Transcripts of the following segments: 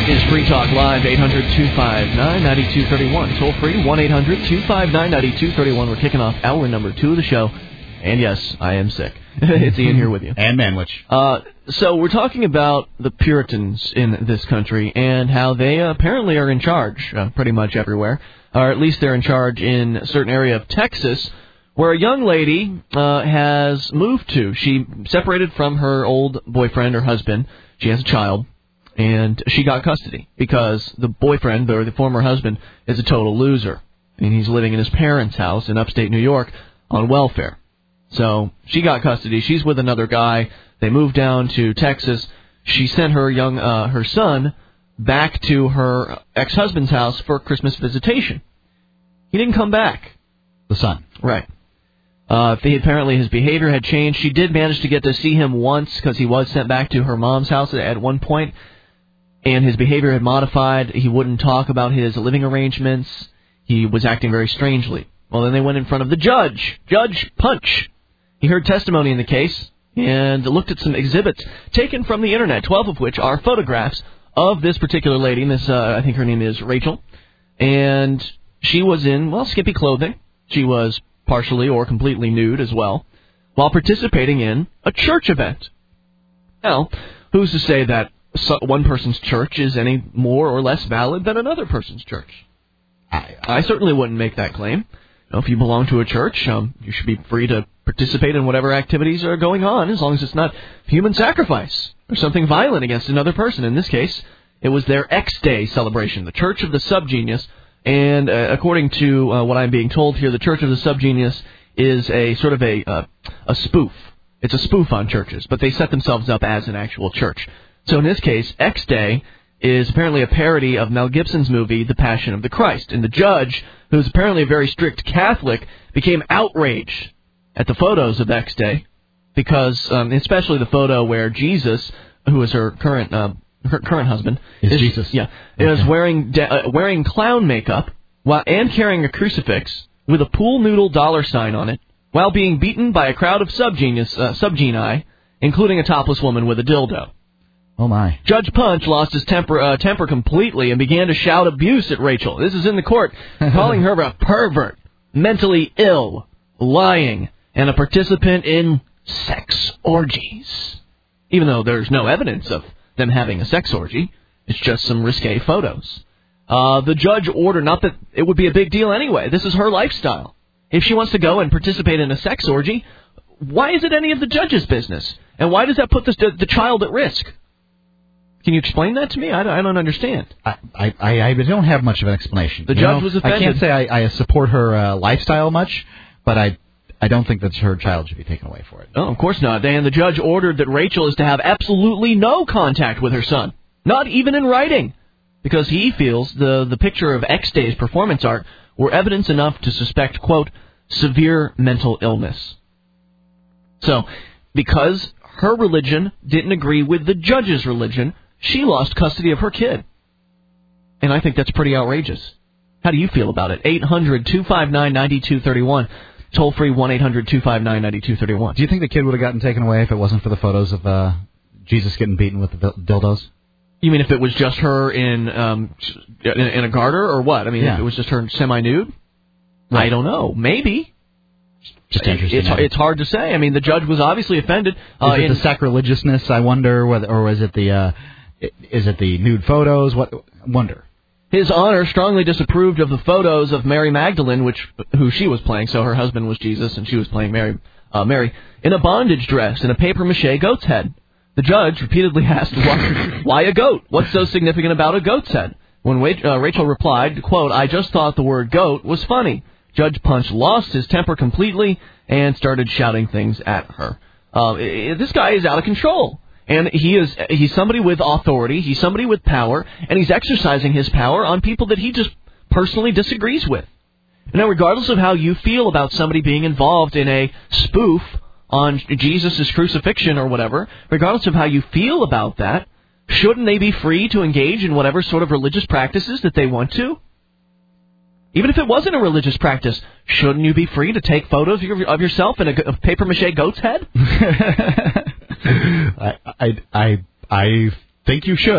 is Free Talk Live, 800-259-9231. Toll free, 1-800-259-9231. We're kicking off hour number 2 of the show. And yes, I am sick. It's Ian here with you. And Manwich. So we're talking about the Puritans in this country and how they apparently are in charge pretty much everywhere. Or at least they're in charge in a certain area of Texas where a young lady has moved to. She separated from her old boyfriend or husband. She has a child. And she got custody because the boyfriend, or the former husband, is a total loser. And he's living in his parents' house in upstate New York on welfare. So she got custody. She's with another guy. They moved down to Texas. She sent her son back to her ex-husband's house for Christmas visitation. He didn't come back. The son. Right. Apparently his behavior had changed. She did manage to get to see him once because he was sent back to her mom's house at one point. And his behavior had modified. He wouldn't talk about his living arrangements. He was acting very strangely. Well, then they went in front of the judge, Judge Punch. He heard testimony in the case and looked at some exhibits taken from the Internet, 12 of which are photographs of this particular lady. And this, I think her name is Rachel. And she was in, skimpy clothing. She was partially or completely nude as well, while participating in a church event. Now, who's to say that one person's church is any more or less valid than another person's church? I certainly wouldn't make that claim. If you belong to a church, you should be free to participate in whatever activities are going on, as long as it's not human sacrifice or something violent against another person. In this case, it was their X-Day celebration, the Church of the Subgenius. And according to what I'm being told here, the Church of the Subgenius is a sort of a spoof. It's a spoof on churches, but they set themselves up as an actual church. So in this case, X-Day is apparently a parody of Mel Gibson's movie, The Passion of the Christ. And the judge, who's apparently a very strict Catholic, became outraged at the photos of X-Day because, especially the photo where Jesus, who is her current husband, Jesus, is wearing clown makeup and carrying a crucifix with a pool noodle dollar sign on it, while being beaten by a crowd of subgenii, including a topless woman with a dildo. Oh, my. Judge Punch lost his temper completely and began to shout abuse at Rachel. This is in the court, calling her a pervert, mentally ill, lying, and a participant in sex orgies. Even though there's no evidence of them having a sex orgy, it's just some risque photos. The judge ordered, not that it would be a big deal anyway, this is her lifestyle. If she wants to go and participate in a sex orgy, why is it any of the judge's business? And why does that put the child at risk? Can you explain that to me? I don't understand. I don't have much of an explanation. The judge was offended. I can't say I support her lifestyle much, but I don't think that her child should be taken away for it. Oh, of course not. And the judge ordered that Rachel is to have absolutely no contact with her son, not even in writing, because he feels the picture of X-Day's performance art were evidence enough to suspect, quote, severe mental illness. So, because her religion didn't agree with the judge's religion, she lost custody of her kid. And I think that's pretty outrageous. How do you feel about it? 800-259-9231. Toll free, 1-800-259-9231. Do you think the kid would have gotten taken away if it wasn't for the photos of Jesus getting beaten with the dildos? You mean if it was just her in a garter or what? I mean, if it was just her semi-nude? Right. I don't know. Maybe. Just interesting. It's hard to say. I mean, the judge was obviously offended. Is it the sacrilegiousness, I wonder, or was it the nude photos? Wonder. His Honor strongly disapproved of the photos of Mary Magdalene, who she was playing. So her husband was Jesus, and she was playing Mary, in a bondage dress and a papier-mâché goat's head. The judge repeatedly asked, why a goat? What's so significant about a goat's head? When Rachel replied, quote, I just thought the word goat was funny. Judge Punch lost his temper completely and started shouting things at her. This guy is out of control. And he's somebody with authority, he's somebody with power, and he's exercising his power on people that he just personally disagrees with. Now, regardless of how you feel about somebody being involved in a spoof on Jesus' crucifixion or whatever, regardless of how you feel about that, shouldn't they be free to engage in whatever sort of religious practices that they want to? Even if it wasn't a religious practice, shouldn't you be free to take photos of yourself in a papier-mâché goat's head? I think you should.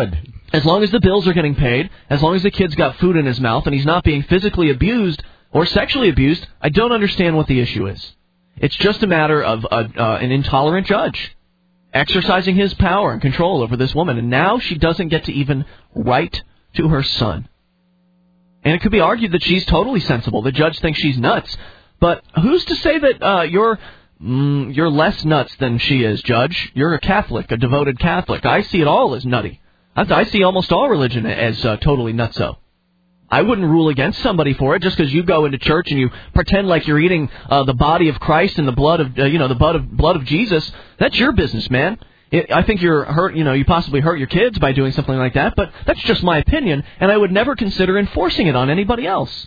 As long as the bills are getting paid, as long as the kid's got food in his mouth and he's not being physically abused or sexually abused, I don't understand what the issue is. It's just a matter of an intolerant judge exercising his power and control over this woman, and now she doesn't get to even write to her son. And it could be argued that she's totally sensible. The judge thinks she's nuts. But who's to say that you're less nuts than she is, Judge? You're a Catholic, a devoted Catholic. I see it all as nutty. I see almost all religion as totally nutso. I wouldn't rule against somebody for it just because you go into church and you pretend like you're eating the body of Christ and the blood of blood of Jesus. That's your business, man. I think you're hurt. You possibly hurt your kids by doing something like that. But that's just my opinion, and I would never consider enforcing it on anybody else.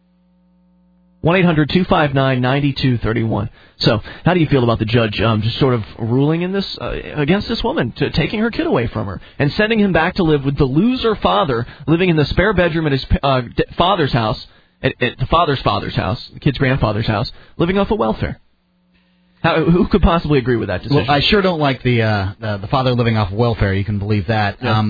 1-800-259-9231. So, how do you feel about the judge just sort of ruling in this against this woman, taking her kid away from her, and sending him back to live with the loser father, living in the spare bedroom at his father's house, at the father's house, the kid's grandfather's house, living off of welfare? Who could possibly agree with that decision? Well, I sure don't like the father living off welfare. You can believe that. Yeah.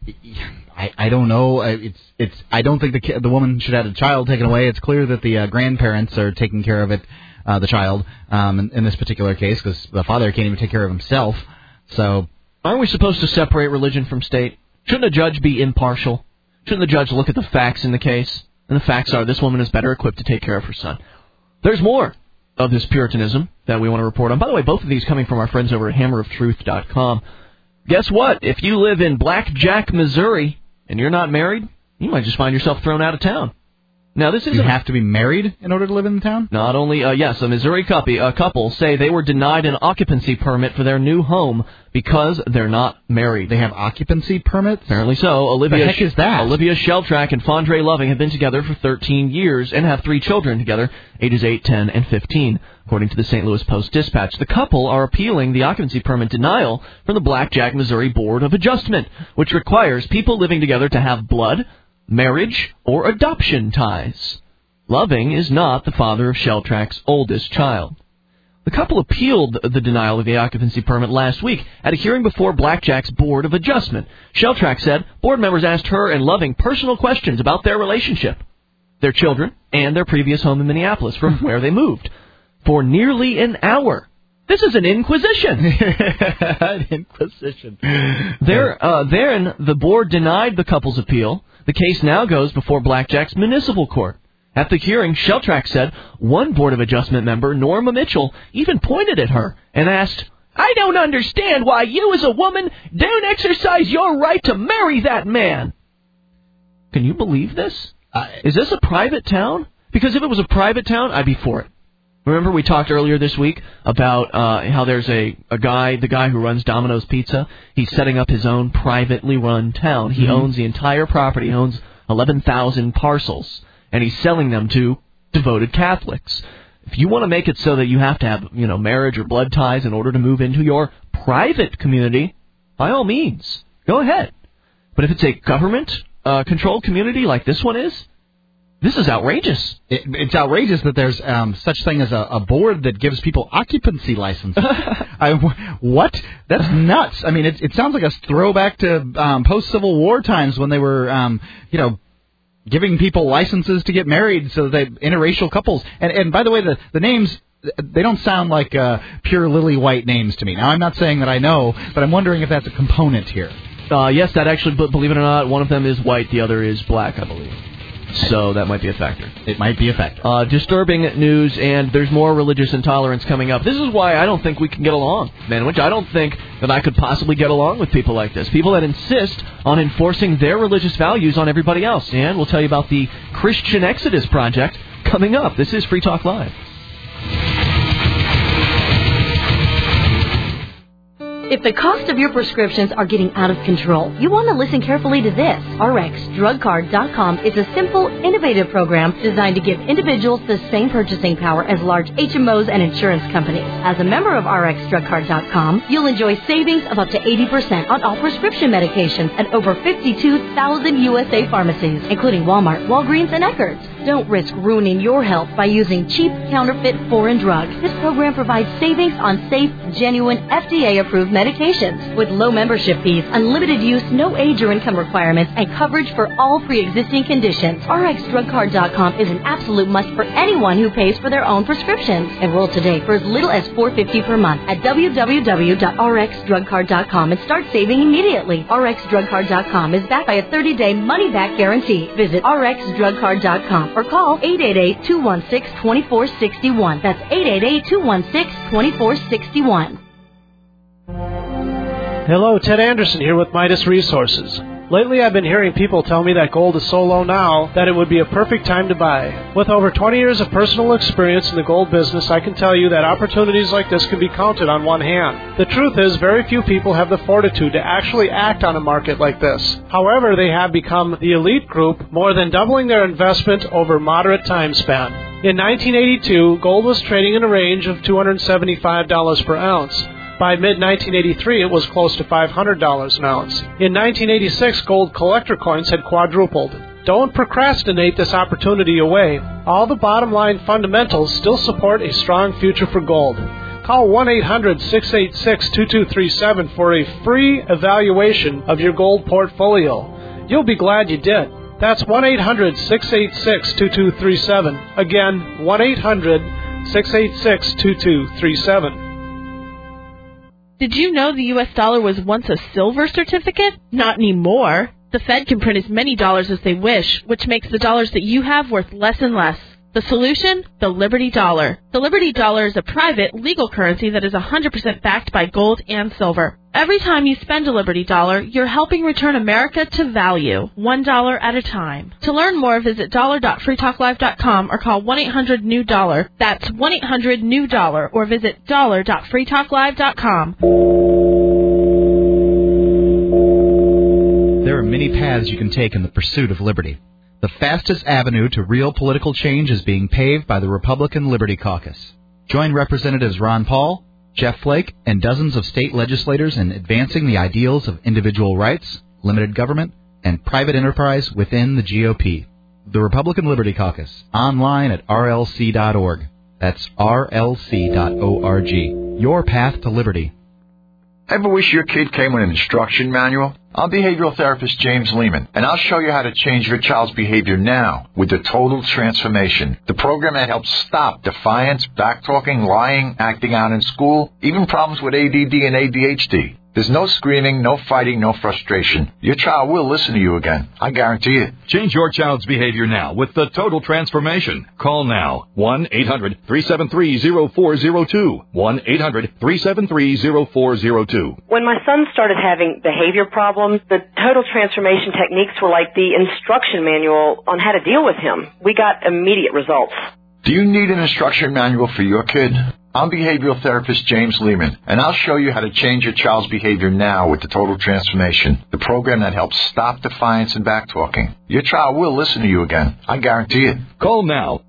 I don't know. I don't think the woman should have a child taken away. It's clear that the grandparents are taking care of it, the child, in this particular case, because the father can't even take care of himself. So, aren't we supposed to separate religion from state? Shouldn't a judge be impartial? Shouldn't the judge look at the facts in the case? And the facts are this woman is better equipped to take care of her son. There's more of this Puritanism that we want to report on. By the way, both of these coming from our friends over at hammeroftruth.com. Guess what? If you live in Blackjack, Missouri, and you're not married, you might just find yourself thrown out of town. Now, this is you have to be married in order to live in the town? Not only, yes, a Missouri couple say they were denied an occupancy permit for their new home because they're not married. They have occupancy permits? Apparently so. The heck is that? Olivia Sheltrack and Fondre Loving have been together for 13 years and have 3 children together, ages 8, 10, and 15. According to the St. Louis Post-Dispatch, the couple are appealing the occupancy permit denial from the Blackjack, Missouri Board of Adjustment, which requires people living together to have blood, marriage, or adoption ties. Loving is not the father of Sheltrack's oldest child. The couple appealed the denial of the occupancy permit last week at a hearing before Blackjack's Board of Adjustment. Sheltrack said board members asked her and Loving personal questions about their relationship, their children, and their previous home in Minneapolis, from where they moved, for nearly an hour. This is an inquisition. An inquisition. Therein, the board denied the couple's appeal. The case now goes before Blackjack's municipal court. At the hearing, Sheltrack said one Board of Adjustment member, Norma Mitchell, even pointed at her and asked, "I don't understand why you as a woman don't exercise your right to marry that man." Can you believe this? Is this a private town? Because if it was a private town, I'd be for it. Remember we talked earlier this week about how there's the guy who runs Domino's Pizza. He's setting up his own privately run town. He owns the entire property. He owns 11,000 parcels, and he's selling them to devoted Catholics. If you want to make it so that you have to have, marriage or blood ties in order to move into your private community, by all means, go ahead. But if it's a government-controlled community like this one is, this is outrageous. It's outrageous that there's such thing as a board that gives people occupancy licenses. What? That's nuts. I mean, it sounds like a throwback to post-Civil War times when they were, giving people licenses to get married so that interracial couples. And by the way, the names, they don't sound like pure lily white names to me. Now, I'm not saying that I know, but I'm wondering if that's a component here. Yes, that actually, believe it or not, one of them is white, the other is black, I believe. So that might be a factor. It might be a factor. Disturbing news, and there's more religious intolerance coming up. This is why I don't think we can get along, Manwich. I don't think that I could possibly get along with people like this. People that insist on enforcing their religious values on everybody else. And we'll tell you about the Christian Exodus Project coming up. This is Free Talk Live. If the cost of your prescriptions are getting out of control, you want to listen carefully to this. RxDrugCard.com is a simple, innovative program designed to give individuals the same purchasing power as large HMOs and insurance companies. As a member of RxDrugCard.com, you'll enjoy savings of up to 80% on all prescription medications at over 52,000 USA pharmacies, including Walmart, Walgreens, and Eckerd's. Don't risk ruining your health by using cheap, counterfeit, foreign drugs. This program provides savings on safe, genuine, FDA-approved medications with low membership fees, unlimited use, no age or income requirements, and coverage for all pre-existing conditions. RxDrugCard.com is an absolute must for anyone who pays for their own prescriptions. Enroll today for as little as $4.50 per month at www.rxdrugcard.com and start saving immediately. RxDrugCard.com is backed by a 30-day money-back guarantee. Visit RxDrugCard.com or call 888-216-2461. That's 888-216-2461. Hello, Ted Anderson here with Midas Resources. Lately, I've been hearing people tell me that gold is so low now that it would be a perfect time to buy. With over 20 years of personal experience in the gold business, I can tell you that opportunities like this can be counted on one hand. The truth is, very few people have the fortitude to actually act on a market like this. However, they have become the elite group, more than doubling their investment over a moderate time span. In 1982, gold was trading in a range of $275 per ounce. By mid-1983, it was close to $500 an ounce. In 1986, gold collector coins had quadrupled. Don't procrastinate this opportunity away. All the bottom-line fundamentals still support a strong future for gold. Call 1-800-686-2237 for a free evaluation of your gold portfolio. You'll be glad you did. That's 1-800-686-2237. Again, 1-800-686-2237. Did you know the U.S. dollar was once a silver certificate? Not anymore. The Fed can print as many dollars as they wish, which makes the dollars that you have worth less and less. The solution? The Liberty Dollar. The Liberty Dollar is a private, legal currency that is 100% backed by gold and silver. Every time you spend a Liberty Dollar, you're helping return America to value, $1 at a time. To learn more, visit dollar.freetalklive.com or call 1-800-NEW-DOLLAR. That's 1-800-NEW-DOLLAR or visit dollar.freetalklive.com. There are many paths you can take in the pursuit of liberty. The fastest avenue to real political change is being paved by the Republican Liberty Caucus. Join Representatives Ron Paul, Jeff Flake, and dozens of state legislators in advancing the ideals of individual rights, limited government, and private enterprise within the GOP. The Republican Liberty Caucus, online at rlc.org. That's rlc.org. Your path to liberty. Ever wish your kid came with an instruction manual? I'm behavioral therapist James Lehman, and I'll show you how to change your child's behavior now with the Total Transformation, the program that helps stop defiance, backtalking, lying, acting out in school, even problems with ADD and ADHD. There's no screaming, no fighting, no frustration. Your child will listen to you again. I guarantee it. Change your child's behavior now with the Total Transformation. Call now. 1-800-373-0402. 1-800-373-0402. When my son started having behavior problems, the Total Transformation techniques were like the instruction manual on how to deal with him. We got immediate results. Do you need an instruction manual for your kid? I'm behavioral therapist James Lehman, and I'll show you how to change your child's behavior now with the Total Transformation, the program that helps stop defiance and backtalking. Your child will listen to you again. I guarantee it. Call now.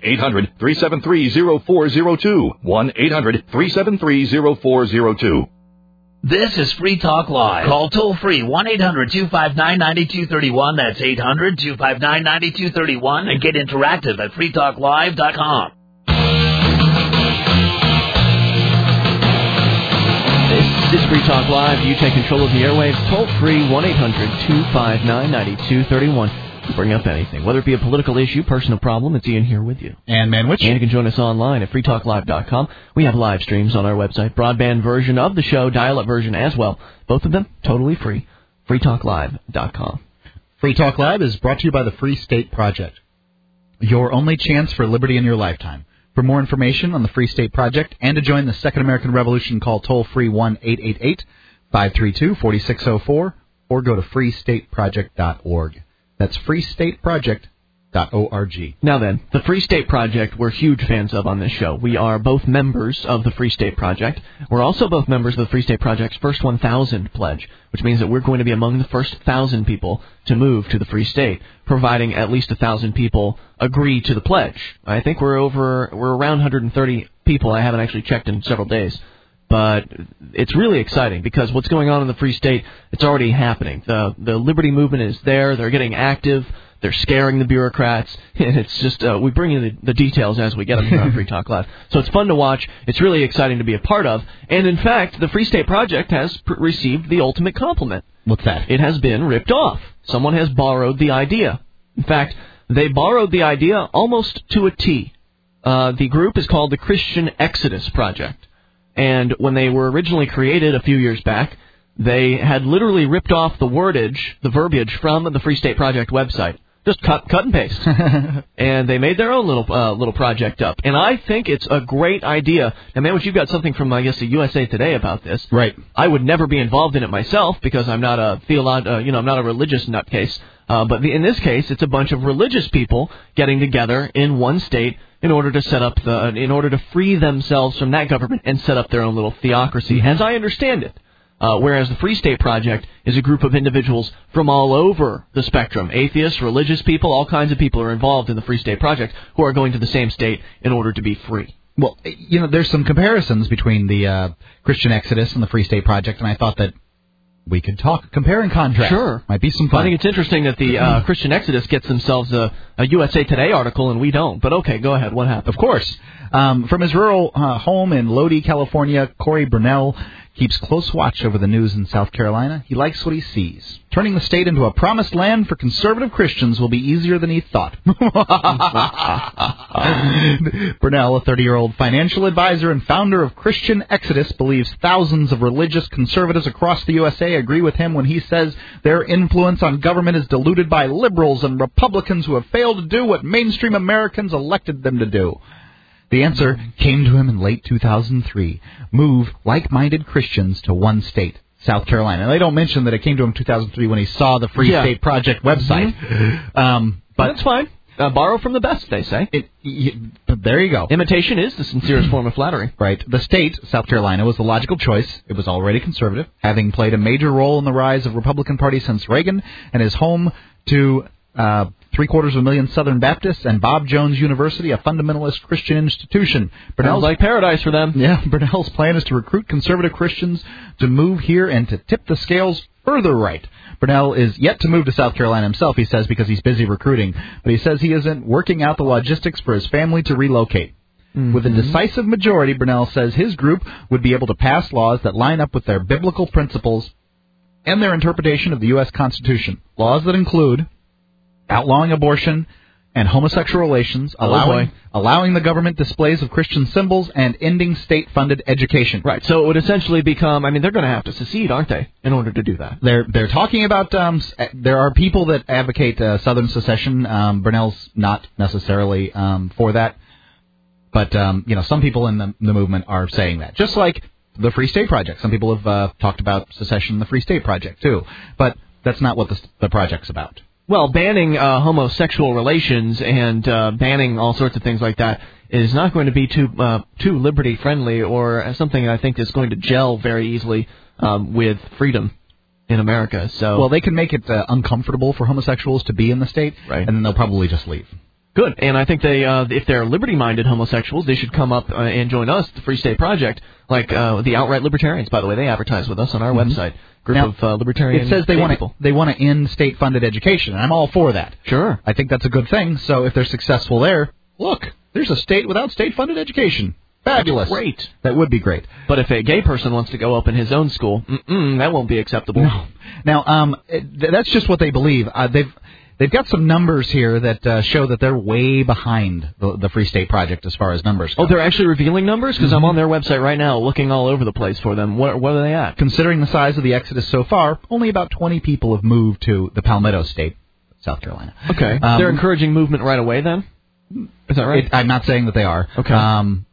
1-800-373-0402. 1-800-373-0402. This is Free Talk Live. Call toll-free 1-800-259-9231. That's 800-259-9231. And get interactive at freetalklive.com. This is Free Talk Live. You take control of the airwaves. Toll-free 1-800-259-9231. Bring up anything, whether it be a political issue, personal problem. It's Ian here with you. And Manwich. And you can join us online at freetalklive.com. We have live streams on our website, broadband version of the show, dial-up version as well. Both of them totally free. freetalklive.com. Free Talk Live is brought to you by the Free State Project, your only chance for liberty in your lifetime. For more information on the Free State Project and to join the Second American Revolution, call toll-free 1-888-532-4604 or go to freestateproject.org. That's freestateproject.org. Now then, the Free State Project we're huge fans of on this show. We are both members of the Free State Project. We're also both members of the Free State Project's First 1,000 pledge, which means that we're going to be among the first 1,000 people to move to the Free State, providing at least 1,000 people agree to the pledge. I think we're around 130 people. I haven't actually checked in several days. But it's really exciting because what's going on in the Free State, it's already happening. The liberty movement is there. They're getting active. They're scaring the bureaucrats. And it's just, we bring you the details as we get them here on Free Talk Live. So it's fun to watch. It's really exciting to be a part of. And in fact, the Free State Project has received the ultimate compliment. What's that? It has been ripped off. Someone has borrowed the idea. In fact, they borrowed the idea almost to a T. The group is called the Christian Exodus Project. And when they were originally created a few years back, they had literally ripped off the verbiage from the Free State Project website. Just cut and paste. And they made their own little project up. And I think it's a great idea. And, man, you've got something from, I guess, the USA Today about this. Right. I would never be involved in it myself because I'm not a I'm not a religious nutcase. But in this case, it's a bunch of religious people getting together in one state in order to free themselves from that government and set up their own little theocracy, as I understand it. Whereas the Free State Project is a group of individuals from all over the spectrum. Atheists, religious people, all kinds of people are involved in the Free State Project who are going to the same state in order to be free. Well, there's some comparisons between the Christian Exodus and the Free State Project, and I thought that we could compare and contrast. Sure. Might be some fun. I think it's interesting that the Christian Exodus gets themselves a USA Today article and we don't. But okay, go ahead. What happened? Of course. From his rural home in Lodi, California, Corey Burnell keeps close watch over the news in South Carolina. He likes what he sees. Turning the state into a promised land for conservative Christians will be easier than he thought. Burnell, a 30-year-old financial advisor and founder of Christian Exodus, believes thousands of religious conservatives across the USA agree with him when he says their influence on government is diluted by liberals and Republicans who have failed to do what mainstream Americans elected them to do. The answer came to him in late 2003. Move like-minded Christians to one state, South Carolina. Now, they don't mention that it came to him in 2003 when he saw the Free State Project website. But that's fine. Borrow from the best, they say. There you go. Imitation is the sincerest form of flattery. Right. The state, South Carolina, was the logical choice. It was already conservative, having played a major role in the rise of the Republican Party since Reagan, and is home to 750,000 Southern Baptists and Bob Jones University, a fundamentalist Christian institution. Sounds like paradise for them. Yeah, Burnell's plan is to recruit conservative Christians to move here and to tip the scales further right. Burnell is yet to move to South Carolina himself, he says, because he's busy recruiting. But he says he isn't working out the logistics for his family to relocate. Mm-hmm. With a decisive majority, Burnell says his group would be able to pass laws that line up with their biblical principles and their interpretation of the U.S. Constitution. Laws that include outlawing abortion and homosexual relations, allowing the government displays of Christian symbols, and ending state-funded education. Right, so it would essentially become, they're going to have to secede, aren't they, in order to do that? They're talking about, there are people that advocate Southern secession. Burnell's not necessarily for that. But, some people in the movement are saying that. Just like the Free State Project. Some people have talked about secession in the Free State Project, too. But that's not what the project's about. Well, banning homosexual relations and banning all sorts of things like that is not going to be too liberty-friendly or something I think is going to gel very easily with freedom in America. So, well, they can make it uncomfortable for homosexuals to be in the state, right, and then they'll probably just leave. Good, and I think they, if they're liberty-minded homosexuals, they should come up and join us, the Free State Project, like the Outright Libertarians. By the way, they advertise with us on our website. Group of libertarian. It says they want to end state-funded education, and I'm all for that. Sure, I think that's a good thing. So if they're successful there, look, there's a state without state-funded education. Fabulous. That's great. That would be great. But if a gay person wants to go open his own school, that won't be acceptable. No. Now, that's just what they believe. They've got some numbers here that show that they're way behind the Free State Project as far as numbers go. Oh, they're actually revealing numbers? Because I'm on their website right now looking all over the place for them. What are they at? Considering the size of the Exodus so far, only about 20 people have moved to the Palmetto State, South Carolina. Okay. They're encouraging movement right away then? Is that right? I'm not saying that they are. Okay.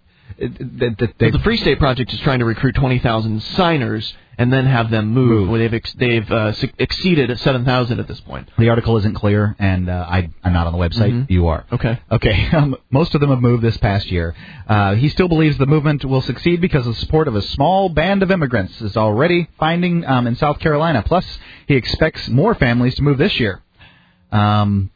The Free State Project is trying to recruit 20,000 signers and then have them move. Well, they've exceeded 7,000 at this point. The article isn't clear, and I'm not on the website. Mm-hmm. You are. Okay. Most of them have moved this past year. He still believes the movement will succeed because of the support of a small band of immigrants is already finding in South Carolina. Plus, he expects more families to move this year.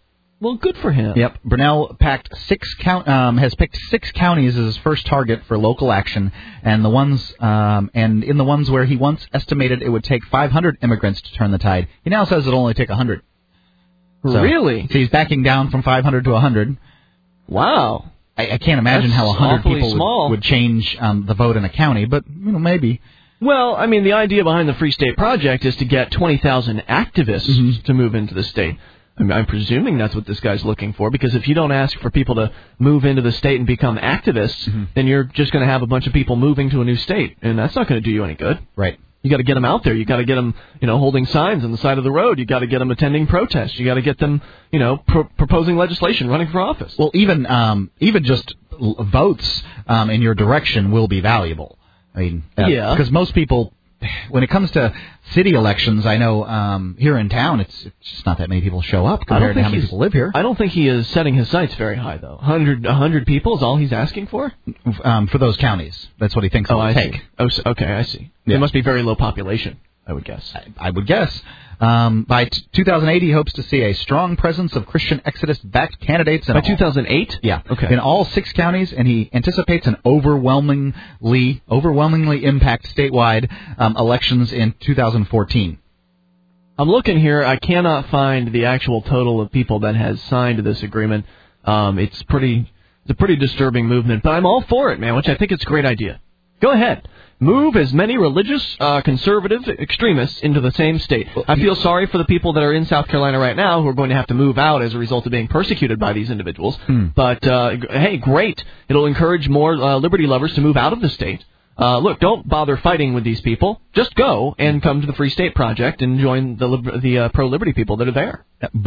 Well, good for him. Yep. Brunel has picked 6 counties as his first target for local action, and in the ones where he once estimated it would take 500 immigrants to turn the tide, he now says it'll only take 100. So, really? So he's backing down from 500 to 100. Wow. I can't imagine That's how 100 awfully people small. would change the vote in a county, but maybe. Well, I mean, the idea behind the Free State Project is to get 20,000 activists to move into the state. I mean, I'm presuming that's what this guy's looking for, because if you don't ask for people to move into the state and become activists, then you're just going to have a bunch of people moving to a new state, and that's not going to do you any good. Right. You got to get them out there. You got to get them, holding signs on the side of the road. You got to get them attending protests. You got to get them, proposing legislation, running for office. Well, even just votes in your direction will be valuable. I mean, because most people, when it comes to city elections, I know here in town, it's just not that many people show up compared to how many people live here. I don't think he is setting his sights very high, though. 100 people is all he's asking for? For those counties. That's what he thinks it will take. See. Oh, okay, I see. Yeah. It must be very low population, I would guess. I would guess. By 2008, he hopes to see a strong presence of Christian Exodus-backed candidates. By 2008? Yeah. Okay. In all 6 counties, and he anticipates an overwhelmingly impact statewide elections in 2014. I'm looking here. I cannot find the actual total of people that has signed this agreement. It's a pretty disturbing movement, but I'm all for it, man, which I think it's a great idea. Go ahead. Move as many religious, conservative extremists into the same state. I feel sorry for the people that are in South Carolina right now who are going to have to move out as a result of being persecuted by these individuals. But, hey, great. It'll encourage more liberty lovers to move out of the state. Look, don't bother fighting with these people. Just go and come to the Free State Project and join the pro-liberty people that are there.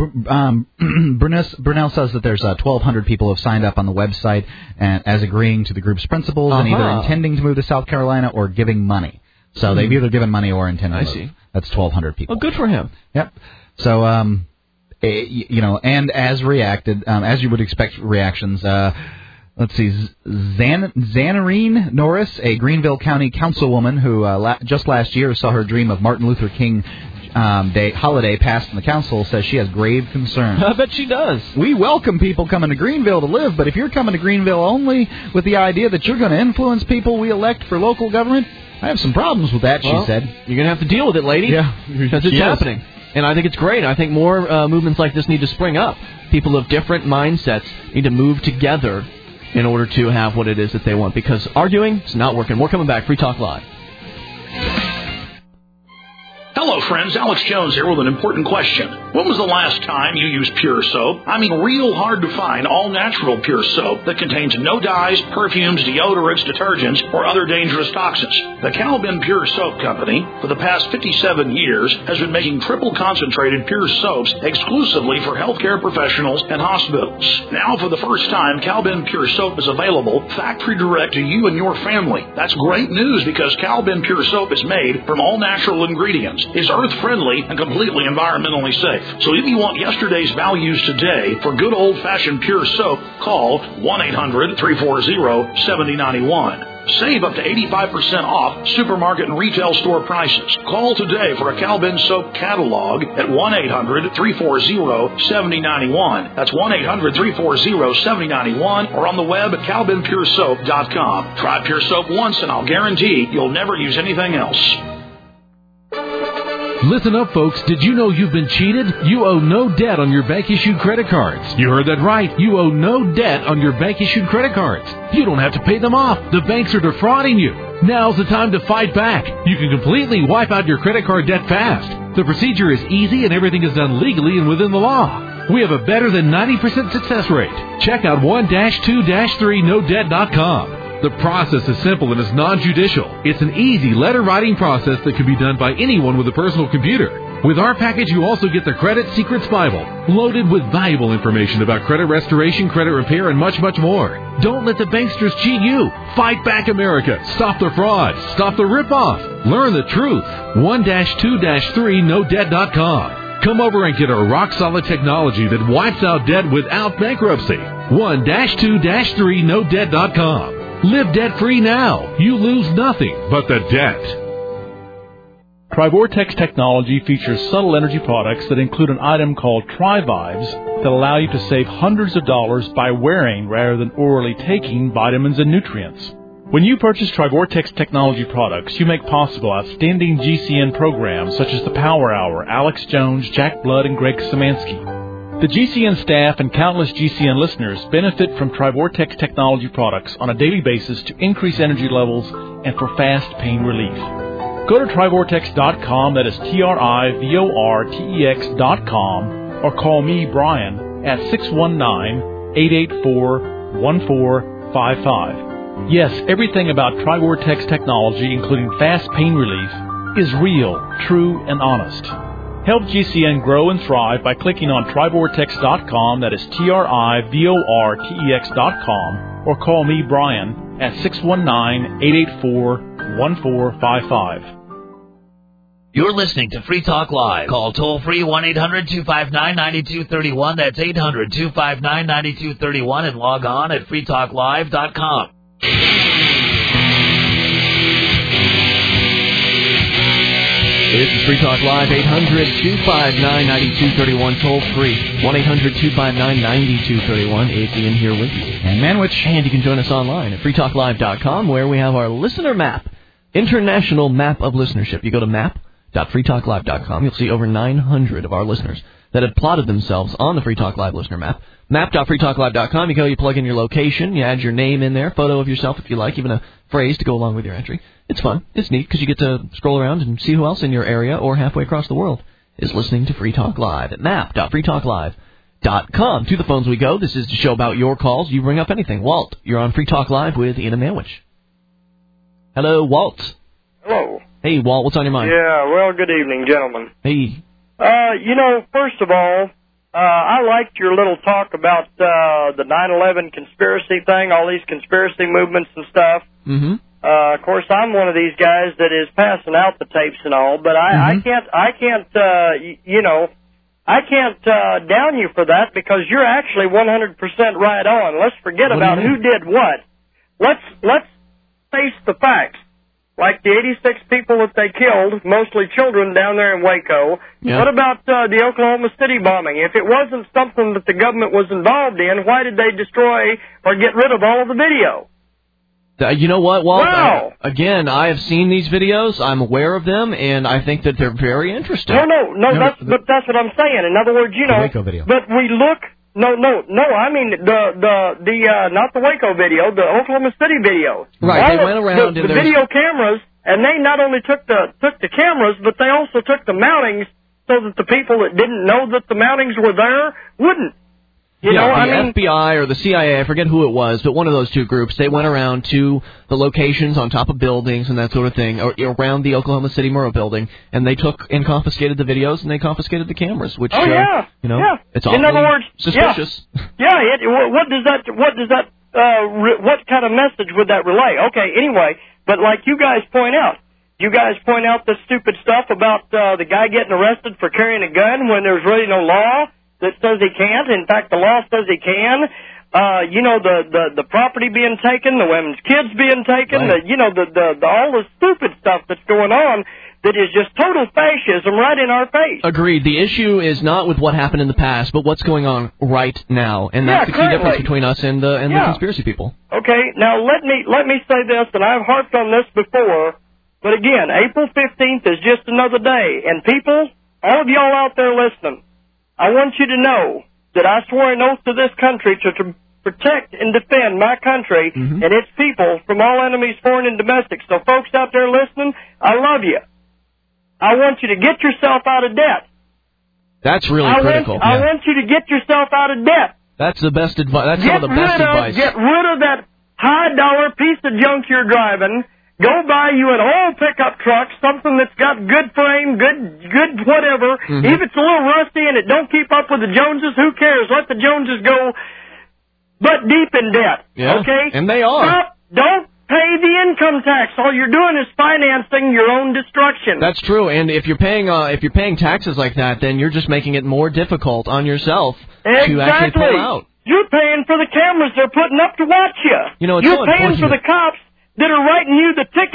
Brunel says that there's 1,200 people who have signed up on the website as agreeing to the group's principles and either intending to move to South Carolina or giving money. So they've either given money or intend to move. see. That's 1,200 people. Well, good for him. Yep. So, and as you would expect reactions, let's see, Zanarine Norris, a Greenville County councilwoman who just last year saw her dream of Martin Luther King holiday passed in the council, says she has grave concerns. I bet she does. We welcome people coming to Greenville to live, but if you're coming to Greenville only with the idea that you're going to influence people we elect for local government, I have some problems with that, she said. You're going to have to deal with it, lady. Yeah. Because it's happening. And I think it's great. I think more movements like this need to spring up. People of different mindsets need to move together in order to have what it is that they want. Because arguing is not working. We're coming back. Free Talk Live. Hello, friends. Alex Jones here with an important question. When was the last time you used Pure Soap? I mean, real hard to find all-natural Pure Soap that contains no dyes, perfumes, deodorants, detergents, or other dangerous toxins. The Calvin Pure Soap Company, for the past 57 years, has been making triple-concentrated Pure Soaps exclusively for healthcare professionals and hospitals. Now, for the first time, Calvin Pure Soap is available factory direct to you and your family. That's great news because Calvin Pure Soap is made from all-natural ingredients, is earth-friendly, and completely environmentally safe. So if you want yesterday's values today for good old-fashioned pure soap, call 1-800-340-7091. Save up to 85% off supermarket and retail store prices. Call today for a Calvin Soap catalog at 1-800-340-7091. That's 1-800-340-7091 or on the web at calvinpuresoap.com. Try Pure Soap once and I'll guarantee you'll never use anything else. Listen up, folks. Did you know you've been cheated? You owe no debt on your bank-issued credit cards. You heard that right. You owe no debt on your bank-issued credit cards. You don't have to pay them off. The banks are defrauding you. Now's the time to fight back. You can completely wipe out your credit card debt fast. The procedure is easy and everything is done legally and within the law. We have a better than 90% success rate. Check out 1-2-3nodebt.com. The process is simple and is non-judicial. It's an easy letter-writing process that can be done by anyone with a personal computer. With our package, you also get the Credit Secrets Bible, loaded with valuable information about credit restoration, credit repair, and much, much more. Don't let the banksters cheat you. Fight back, America. Stop the fraud. Stop the ripoff. Learn the truth. 1-2-3nodebt.com. Come over and get our rock-solid technology that wipes out debt without bankruptcy. 1-2-3nodebt.com. Live debt-free now. You lose nothing but the debt. Trivortex technology features subtle energy products that include an item called Tri-Vibes that allow you to save hundreds of dollars by wearing rather than orally taking vitamins and nutrients. When you purchase Trivortex technology products, you make possible outstanding GCN programs such as the Power Hour, Alex Jones, Jack Blood, and Greg Szymanski. The GCN staff and countless GCN listeners benefit from Trivortex technology products on a daily basis to increase energy levels and for fast pain relief. Go to Trivortex.com, that is TRIVORTEX.com, or call me, Brian, at 619-884-1455. Yes, everything about Trivortex technology, including fast pain relief, is real, true, and honest. Help GCN grow and thrive by clicking on Trivortex.com, that is TRIVORTEX.com, or call me, Brian, at 619-884-1455. You're listening to Free Talk Live. Call toll-free 1-800-259-9231. That's 800-259-9231, and log on at freetalklive.com. This is Free Talk Live, 800-259-9231, toll-free, 1-800-259-9231. It's Ian here with you. And Manwich. And you can join us online at freetalklive.com, where we have our listener map, international map of listenership. You go to map.freetalklive.com. You'll see over 900 of our listeners that have plotted themselves on the Free Talk Live listener map. Map.freetalklive.com. You go, you plug in your location, you add your name in there, photo of yourself if you like, even a phrase to go along with your entry. It's fun. It's neat because you get to scroll around and see who else in your area or halfway across the world is listening to Free Talk Live at map.freetalklive.com. To the phones we go. This is the show about your calls. You bring up anything. Walt, you're on Free Talk Live with Ian and Manwich. Hello, Walt. Hello. Hey, Walt, what's on your mind? Yeah, well, good evening, gentlemen. Hey. First of all, I liked your little talk about the 9/11 conspiracy thing, all these conspiracy movements and stuff. Mm-hmm. Of course, I'm one of these guys that is passing out the tapes and all, but I can't down you for that because you're actually 100% right on. Let's forget about who did what. Let's face the facts. Like the 86 people that they killed, mostly children down there in Waco. Yeah. What about the Oklahoma City bombing? If it wasn't something that the government was involved in, why did they destroy or get rid of all of the video? You know what, Walt? Wow. Again, I have seen these videos. I'm aware of them, and I think that they're very interesting. But that's what I'm saying. In other words, the Waco video. But we look. No. I mean the not the Waco video, the Oklahoma City video. Right. They went around the video cameras, and they not only took the cameras, but they also took the mountings so that the people that didn't know that the mountings were there wouldn't. The FBI or the CIA, I forget who it was, but one of those two groups, they went around to the locations on top of buildings and that sort of thing, or around the Oklahoma City Murrah building, and they took and confiscated the videos and they confiscated the cameras, which, it's awfully in other words, suspicious. What kind of message would that relay? Okay, anyway, but like you guys point out this stupid stuff about the guy getting arrested for carrying a gun when there's really no law that says he can't. In fact, the law says he can. The property being taken, the women's kids being taken, right. All the stupid stuff that's going on that is just total fascism right in our face. Agreed. The issue is not with what happened in the past, but what's going on right now, and that's the key difference between us and the conspiracy people. Okay, now let me say this, and I've harped on this before, but again, April 15th is just another day, and people, all of y'all out there listening, I want you to know that I swore an oath to this country to protect and defend my country and its people from all enemies, foreign and domestic. So folks out there listening, I love you. I want you to get yourself out of debt. That's really critical. I want you to get yourself out of debt. That's the best advice. That's some of the best advice. Get rid of that high-dollar piece of junk you're driving. Go buy you an old pickup truck, something that's got good frame, good whatever. If it's a little rusty and it don't keep up with the Joneses, who cares? Let the Joneses go butt deep in debt. Yeah, okay? And they are. Don't pay the income tax. All you're doing is financing your own destruction. That's true. And if you're paying taxes like that, then you're just making it more difficult on yourself to actually pull out. You're paying for the cameras they're putting up to watch you. It's you're paying for the cops that are writing you the ticket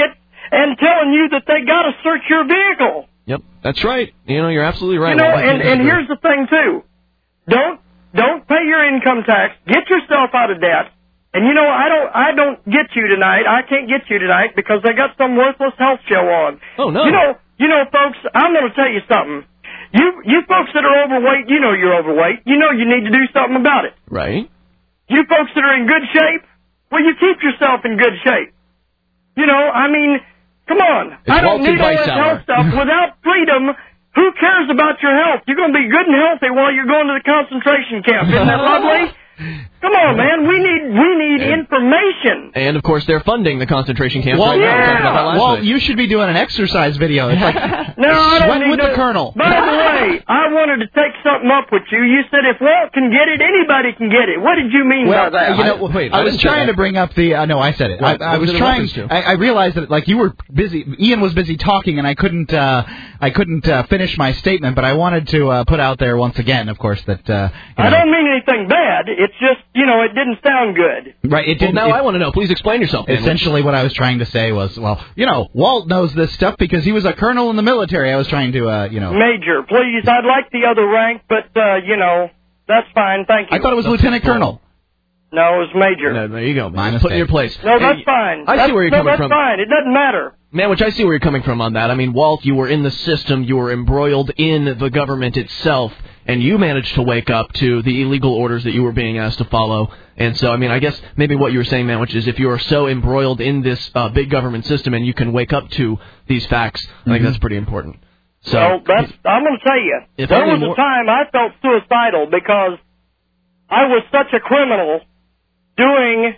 and telling you that they got to search your vehicle. Yep, that's right. You're absolutely right. You know, and here's the thing too. Don't pay your income tax. Get yourself out of debt. And I don't get you tonight. I can't get you tonight because they got some worthless health show on. Oh no. You know, folks, I'm going to tell you something. You folks that are overweight, you know you're overweight. You know you need to do something about it. Right. You folks that are in good shape, well, you keep yourself in good shape. I mean, come on. I don't need all this health stuff. Without freedom, who cares about your health? You're going to be good and healthy while you're going to the concentration camp. Isn't that lovely? Come on, man. We need information. And, of course, they're funding the concentration camps well, right now. We talked about that last week. You should be doing an exercise video. It's like no, I don't need with the Colonel. By the way, I wanted to take something up with you. You said if Walt can get it, anybody can get it. What did you mean by that? I was trying to bring up the... no, I said it. I was trying... I realized that, like, you were busy... Ian was busy talking, and I couldn't finish my statement, but I wanted to put out there once again, of course, that... I don't mean anything bad. It's just, it didn't sound good. Right, it didn't... Well, now I want to know. Please explain yourself. Essentially, what I was trying to say was, Walt knows this stuff because he was a colonel in the military. I was trying to, Major, please. I'd like the other rank, but, that's fine. Thank you. I thought it was Lieutenant Colonel. No, it was Major. No, there you go, man. Put in your place. No, that's fine. I see where you're coming from. That's fine. It doesn't matter. Man, which I see where you're coming from on that. I mean, Walt, you were in the system. You were embroiled in the government itself. And you managed to wake up to the illegal orders that you were being asked to follow. And so, I mean, I guess maybe what you were saying, man, which is if you are so embroiled in this big government system and you can wake up to these facts, I think that's pretty important. So, I'm going to tell you, there was a time I felt suicidal because I was such a criminal doing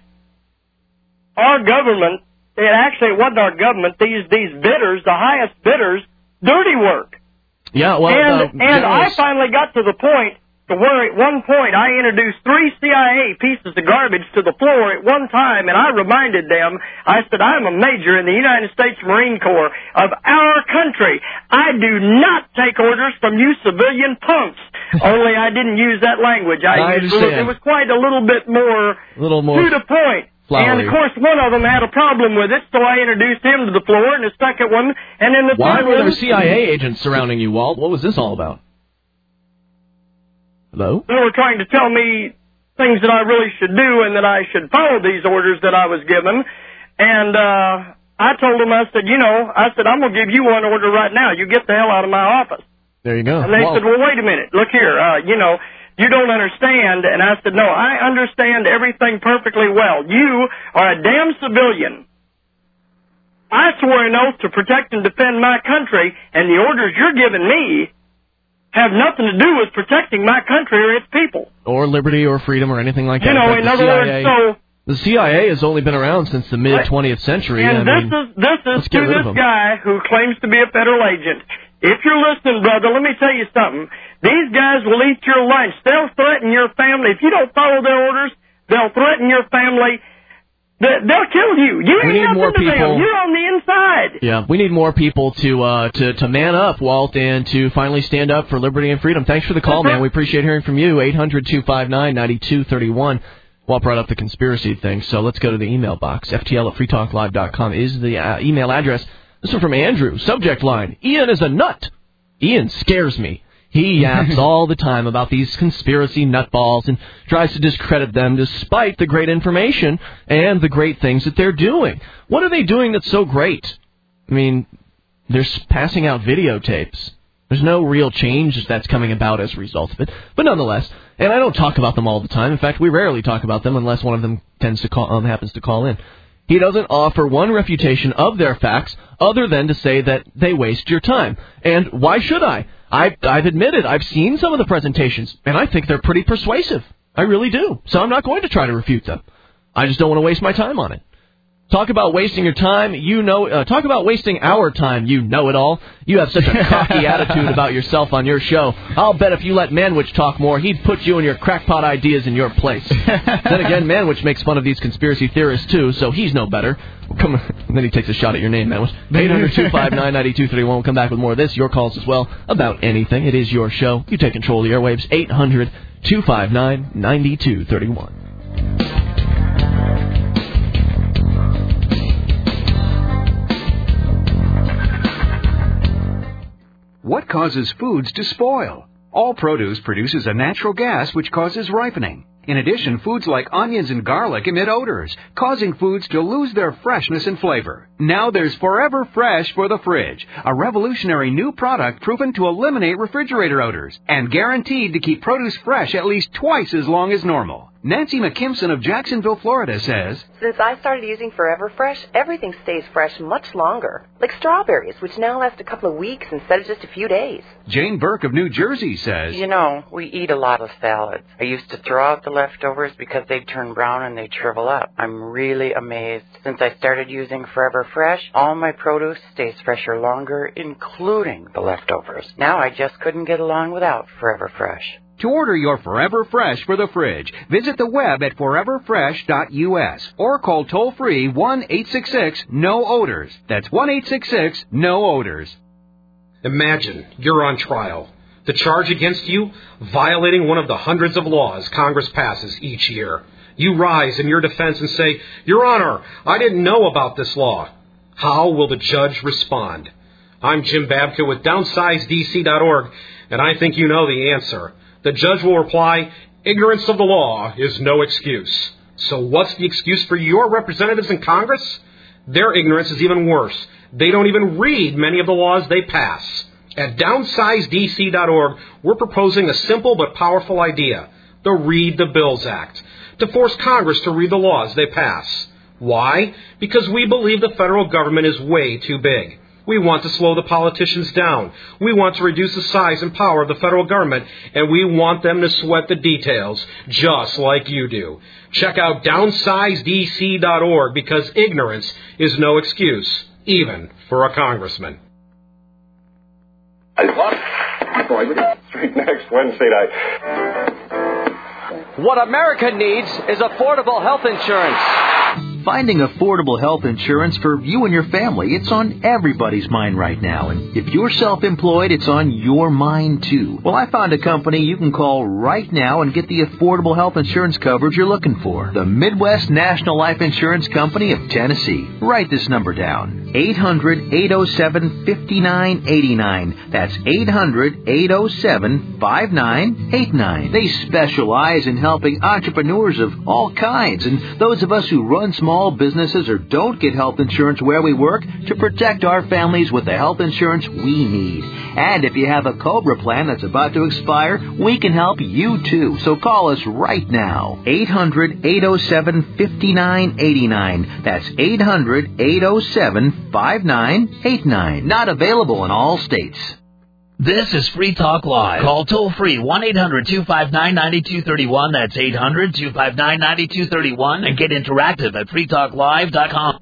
our government. It wasn't our government. These bidders, the highest bidders, dirty work. Yeah, well, and I finally got to the point to where at one point I introduced 3 CIA pieces of garbage to the floor at one time, and I reminded them, I said, I'm a major in the United States Marine Corps of our country. I do not take orders from you civilian punks. Only I didn't use that language. It was quite a little bit more to the point. Flowery. And, of course, one of them had a problem with it, so I introduced him to the floor, and the second one, and then the Why third were one... there CIA agents surrounding you, Walt? What was this all about? Hello? They were trying to tell me things that I really should do and that I should follow these orders that I was given. And I told them, I said, I'm going to give you one order right now. You get the hell out of my office. There you go. And they said, well, wait a minute. Look here, you don't understand. And I said, no, I understand everything perfectly well. You are a damn civilian. I swore an oath to protect and defend my country, and the orders you're giving me have nothing to do with protecting my country or its people. Or liberty or freedom or anything like that. In other words, so... The CIA has only been around since the mid-20th century. And this is to this guy who claims to be a federal agent. If you're listening, brother, let me tell you something. These guys will eat your lunch. They'll threaten your family. If you don't follow their orders, they'll threaten your family. They'll kill you. You ain't nothing to them. You're on the inside. Yeah, we need more people to man up, Walt, and to finally stand up for liberty and freedom. Thanks for the call, man. We appreciate hearing from you. 800-259-9231. Walt brought up the conspiracy thing, so let's go to the email box. FTL@freetalklive.com is the email address. This one from Andrew. Subject line, Ian is a nut. Ian scares me. He yaps all the time about these conspiracy nutballs and tries to discredit them despite the great information and the great things that they're doing. What are they doing that's so great? I mean, they're passing out videotapes. There's no real change that's coming about as a result of it. But nonetheless, and I don't talk about them all the time. In fact, we rarely talk about them unless one of them happens to call in. He doesn't offer one refutation of their facts other than to say that they waste your time. And why should I? I've admitted I've seen some of the presentations, and I think they're pretty persuasive. I really do. So I'm not going to try to refute them. I just don't want to waste my time on it. Talk about wasting your time, talk about wasting our time, you know-it-all. You have such a cocky attitude about yourself on your show. I'll bet if you let Manwich talk more, he'd put you and your crackpot ideas in your place. Then again, Manwich makes fun of these conspiracy theorists, too, so he's no better. And then he takes a shot at your name, Manwich. 800-259-9231. We'll come back with more of this, your calls as well, about anything. It is your show. You take control of the airwaves. 800-259-9231. What causes foods to spoil? All produce produces a natural gas which causes ripening. In addition, foods like onions and garlic emit odors, causing foods to lose their freshness and flavor. Now there's Forever Fresh for the fridge, a revolutionary new product proven to eliminate refrigerator odors and guaranteed to keep produce fresh at least twice as long as normal. Nancy McKimson of Jacksonville, Florida says, Since I started using Forever Fresh, everything stays fresh much longer. Like strawberries, which now last a couple of weeks instead of just a few days. Jane Burke of New Jersey says, You know, we eat a lot of salads. I used to throw out the leftovers because they'd turn brown and they'd shrivel up. I'm really amazed. Since I started using Forever Fresh, all my produce stays fresher longer, including the leftovers. Now I just couldn't get along without Forever Fresh. To order your Forever Fresh for the fridge, visit the web at foreverfresh.us or call toll-free 1-866-NO-ODORS. That's 1-866-NO-ODORS. Imagine you're on trial. The charge against you? Violating one of the hundreds of laws Congress passes each year. You rise in your defense and say, Your Honor, I didn't know about this law. How will the judge respond? I'm Jim Babka with DownsizeDC.org, and I think you know the answer. The judge will reply, Ignorance of the law is no excuse. So what's the excuse for your representatives in Congress? Their ignorance is even worse. They don't even read many of the laws they pass. At DownsizeDC.org, we're proposing a simple but powerful idea, the Read the Bills Act, to force Congress to read the laws they pass. Why? Because we believe the federal government is way too big. We want to slow the politicians down. We want to reduce the size and power of the federal government, and we want them to sweat the details, just like you do. Check out DownsizeDC.org because ignorance is no excuse, even for a congressman. Straight next Wednesday night. What America needs is affordable health insurance. Finding affordable health insurance for you and your family, it's on everybody's mind right now. And if you're self-employed, it's on your mind too. Well, I found a company you can call right now and get the affordable health insurance coverage you're looking for. The Midwest National Life Insurance Company of Tennessee. Write this number down. 800-807-5989. That's 800-807-5989. They specialize in helping entrepreneurs of all kinds and those of us who run small businesses or don't get health insurance where we work to protect our families with the health insurance we need. And if you have a COBRA plan that's about to expire, we can help you too. So call us right now. 800-807-5989. That's 800-807-5989. Not available in all states. This is Free Talk Live. Call toll-free 1-800-259-9231. That's 800-259-9231. And get interactive at freetalklive.com.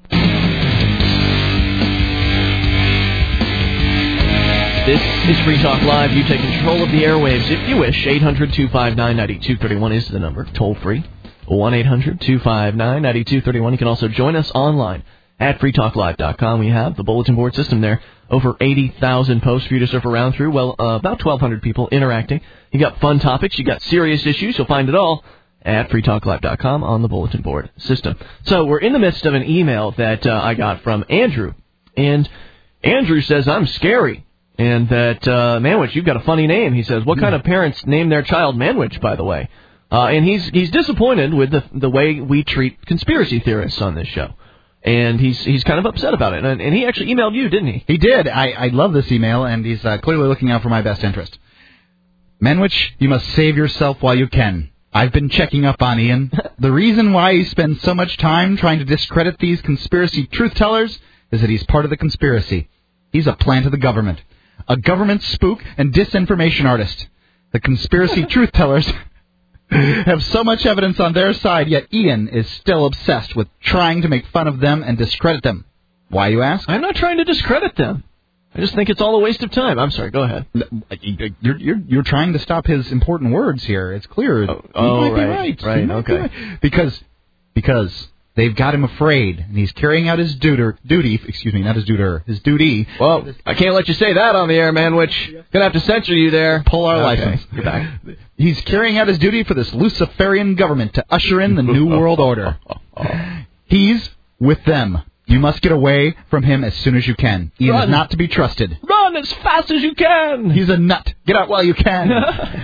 This is Free Talk Live. You take control of the airwaves if you wish. 800-259-9231 is the number. Toll-free 1-800-259-9231. You can also join us online at freetalklive.com. We have the bulletin board system there. Over 80,000 posts for you to surf around through. Well, about 1,200 people interacting. You got fun topics. You got serious issues. You'll find it all at freetalklive.com on the bulletin board system. So we're in the midst of an email that I got from Andrew. And Andrew says, I'm scary. And that, Manwich, you've got a funny name. He says, what kind of parents name their child Manwich, by the way? And he's disappointed with the way we treat conspiracy theorists on this show. And he's kind of upset about it. And he actually emailed you, didn't he? He did. I love this email, and he's clearly looking out for my best interest. Menwich, you must save yourself while you can. I've been checking up on Ian. The reason why he spends so much time trying to discredit these conspiracy truth-tellers is that he's part of the conspiracy. He's a plant of the government. A government spook and disinformation artist. The conspiracy truth-tellers have so much evidence on their side, yet Ian is still obsessed with trying to make fun of them and discredit them. Why, you ask? I'm not trying to discredit them. I just think it's all a waste of time. I'm sorry, go ahead. You're trying to stop his important words here. It's clear. You might be right. Right, okay. Because they've got him afraid, and he's carrying out his duty. Well, I can't let you say that on the air, Manwich. Gonna have to censor you there. Pull our license. Get back. He's carrying out his duty for this Luciferian government to usher in the New World Order. He's with them. You must get away from him as soon as you can. Ian is not to be trusted. Run as fast as you can. He's a nut. Get out while you can.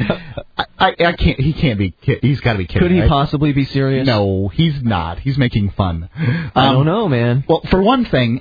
I can't. He can't be. He's got to be kidding. Could he right? possibly be serious? No, he's not. He's making fun. I don't know, man. Well, for one thing,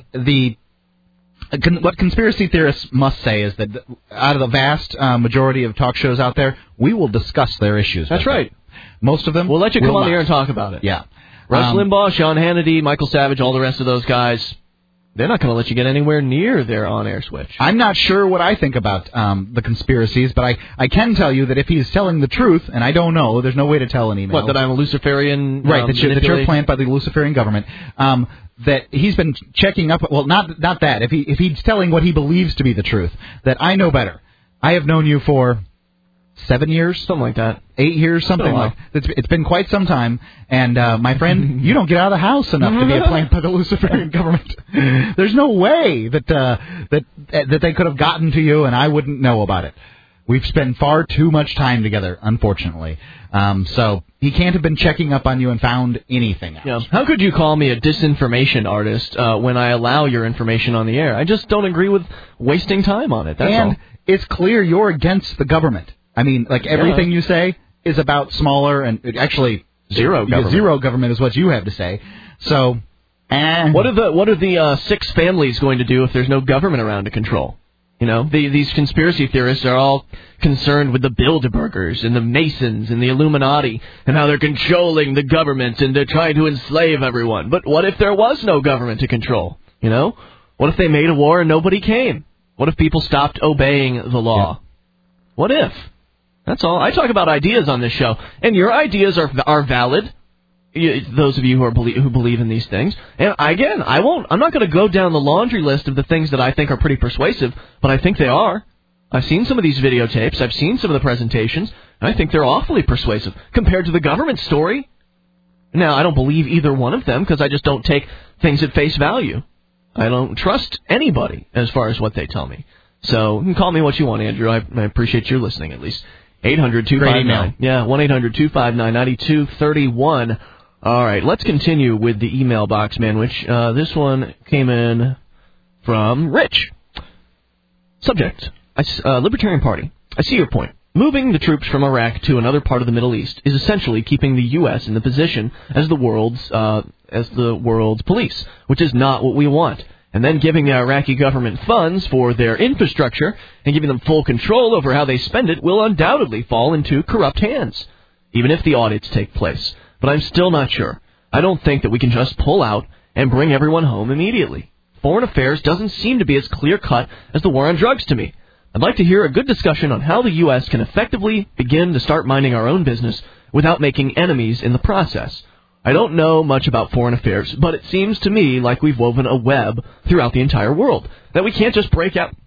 what conspiracy theorists must say is that out of the vast majority of talk shows out there, we will discuss their issues. That's right. Most of them. We'll let you come on the air and talk about it. Yeah. Rush Limbaugh, Sean Hannity, Michael Savage, all the rest of those guys, they're not going to let you get anywhere near their on-air switch. I'm not sure what I think about the conspiracies, but I can tell you that if he's telling the truth, and I don't know, there's no way to tell an email. What, that I'm a Luciferian? Right, that you're planned by the Luciferian government. That he's been checking up. Well, not that. If he's telling what he believes to be the truth, that I know better. I have known you for 7 years, something like that. 8 years, something like that. It's been quite some time. And my friend, you don't get out of the house enough to be planned by the Luciferian government. There's no way that they could have gotten to you, and I wouldn't know about it. We've spent far too much time together, unfortunately. So he can't have been checking up on you and found anything out. Yeah. How could you call me a disinformation artist when I allow your information on the air? I just don't agree with wasting time on it. That's all. It's clear you're against the government. I mean, like everything you say is about smaller and actually zero government. Zero government is what you have to say. So, what are the 6 families going to do if there's no government around to control? You know, these conspiracy theorists are all concerned with the Bilderbergers and the Masons and the Illuminati and how they're controlling the government and they're trying to enslave everyone. But what if there was no government to control? You know, what if they made a war and nobody came? What if people stopped obeying the law? Yeah. What if? That's all. I talk about ideas on this show, and your ideas are valid. Those of you who believe in these things, and again, I'm not going to go down the laundry list of the things that I think are pretty persuasive, but I think they are. I've seen some of these videotapes. I've seen some of the presentations, and I think they're awfully persuasive compared to the government story. Now, I don't believe either one of them because I just don't take things at face value. I don't trust anybody as far as what they tell me. So you can call me what you want, Andrew. I appreciate your listening at least. 800-259. Yeah, 1-800-259-9231. All right, let's continue with the email box, man, which this one came in from Rich. Subject, Libertarian Party. I see your point. Moving the troops from Iraq to another part of the Middle East is essentially keeping the U.S. in the position as the world's police, which is not what we want. And then giving the Iraqi government funds for their infrastructure and giving them full control over how they spend it will undoubtedly fall into corrupt hands, even if the audits take place. But I'm still not sure. I don't think that we can just pull out and bring everyone home immediately. Foreign affairs doesn't seem to be as clear-cut as the war on drugs to me. I'd like to hear a good discussion on how the U.S. can effectively begin to start minding our own business without making enemies in the process. I don't know much about foreign affairs, but it seems to me like we've woven a web throughout the entire world that we can't just break out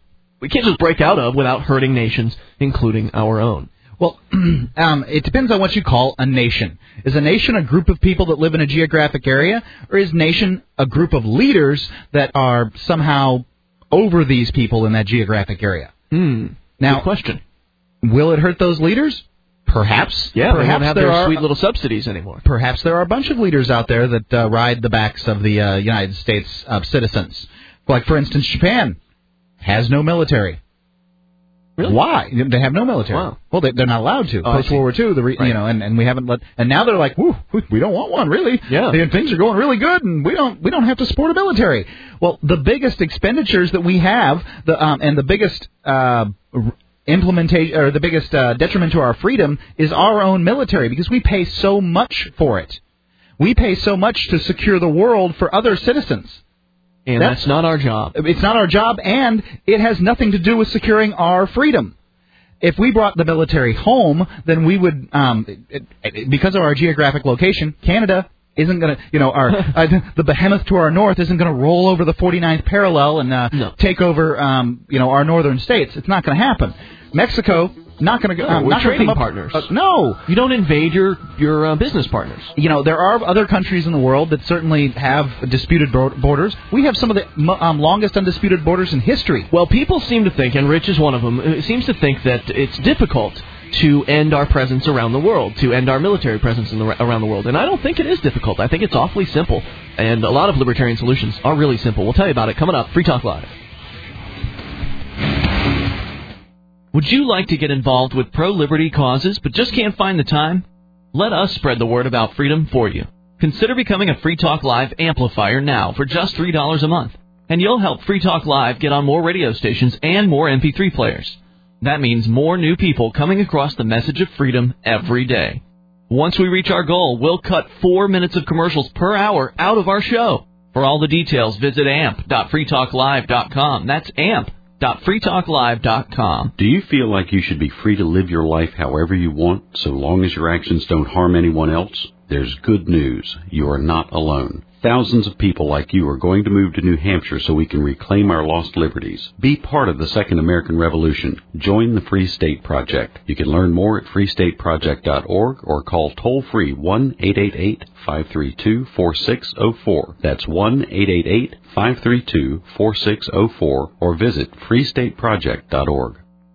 of without hurting nations, including our own. Well, it depends on what you call a nation. Is a nation a group of people that live in a geographic area, or is nation a group of leaders that are somehow over these people in that geographic area? Now, good question. Will it hurt those leaders? Perhaps. Yeah, perhaps they won't have their sweet little subsidies anymore. Perhaps there are a bunch of leaders out there that ride the backs of the United States citizens. Like, for instance, Japan has no military. Really? Why? They have no military. Wow. Well, they're not allowed to. Post World War II, and we haven't let. And now they're like, woo, we don't want one, really. Yeah. Things are going really good, and we don't have to support a military. Well, the biggest expenditures that we have, and the biggest implementation, or the biggest detriment to our freedom, is our own military, because we pay so much for it. We pay so much to secure the world for other citizens. And that's not our job. It's not our job, and it has nothing to do with securing our freedom. If we brought the military home, then we would, because of our geographic location, Canada isn't going to, the behemoth to our north isn't going to roll over the 49th parallel and take over, our northern states. It's not going to happen. Mexico, not going to go. We're trading partners. No, you don't invade your business partners. There are other countries in the world that certainly have disputed borders. We have some of the longest undisputed borders in history. Well, people seem to think, and Rich is one of them, seems to think that it's difficult to end our presence around the world, to end our military presence around the world. And I don't think it is difficult. I think it's awfully simple. And a lot of libertarian solutions are really simple. We'll tell you about it coming up. Free Talk Live. Would you like to get involved with pro-liberty causes but just can't find the time? Let us spread the word about freedom for you. Consider becoming a Free Talk Live amplifier now for just $3 a month. And you'll help Free Talk Live get on more radio stations and more MP3 players. That means more new people coming across the message of freedom every day. Once we reach our goal, we'll cut 4 minutes of commercials per hour out of our show. For all the details, visit amp.freetalklive.com. That's amp.freetalklive.com. Do you feel like you should be free to live your life however you want, so long as your actions don't harm anyone else? There's good news. You are not alone. Thousands of people like you are going to move to New Hampshire so we can reclaim our lost liberties. Be part of the Second American Revolution. Join the Free State Project. You can learn more at freestateproject.org or call toll-free 1-888-532-4604. That's 1-888-532-4604 or visit freestateproject.org.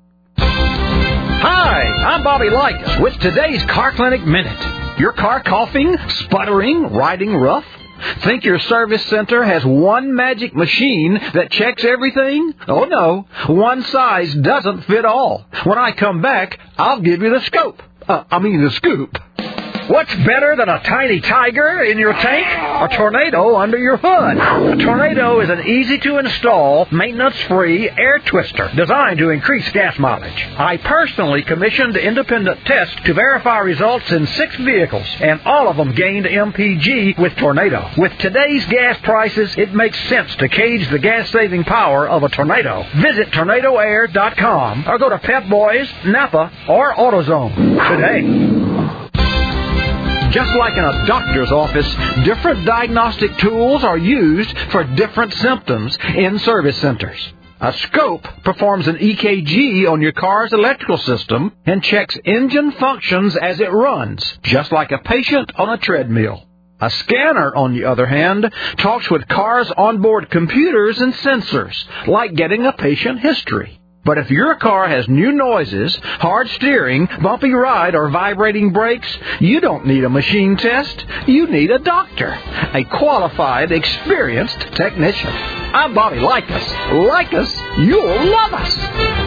Hi, I'm Bobby Likas with today's Car Clinic Minute. Your car coughing, sputtering, riding rough? Think your service center has one magic machine that checks everything? Oh, no. One size doesn't fit all. When I come back, I'll give you the scoop. The scoop. What's better than a tiny tiger in your tank? A Tornado under your hood. A Tornado is an easy-to-install, maintenance-free air twister designed to increase gas mileage. I personally commissioned independent tests to verify results in 6 vehicles, and all of them gained MPG with Tornado. With today's gas prices, it makes sense to gauge the gas-saving power of a Tornado. Visit TornadoAir.com or go to Pep Boys, Napa, or AutoZone today. Just like in a doctor's office, different diagnostic tools are used for different symptoms in service centers. A scope performs an EKG on your car's electrical system and checks engine functions as it runs, just like a patient on a treadmill. A scanner, on the other hand, talks with cars' onboard computers and sensors, like getting a patient history. But if your car has new noises, hard steering, bumpy ride, or vibrating brakes, you don't need a machine test. You need a doctor, a qualified, experienced technician. I'm Bobby Likas. Like us, you'll love us.